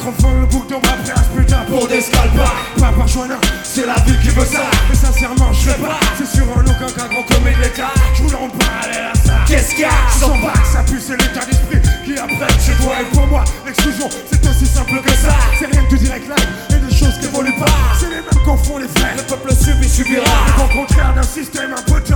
microphone, le bouc d'ombre après un putain pour des scalpas. Pas par choix, non, c'est la vie qui veut ça. Mais sincèrement, je fais pas, c'est sur un aucun qu'un grand commis de l'état. Je roule en parallèle à ça. Qu'est-ce qu'il y a? Je sens pas que ça pue, c'est l'état d'esprit qui apprête chez toi. Et pour moi, l'exclusion, c'est aussi simple que ça. C'est rien que du direct live et des choses qui évoluent pas. C'est les mêmes qu'on font les frères. Le peuple subit, subira. Au contraire d'un système un peu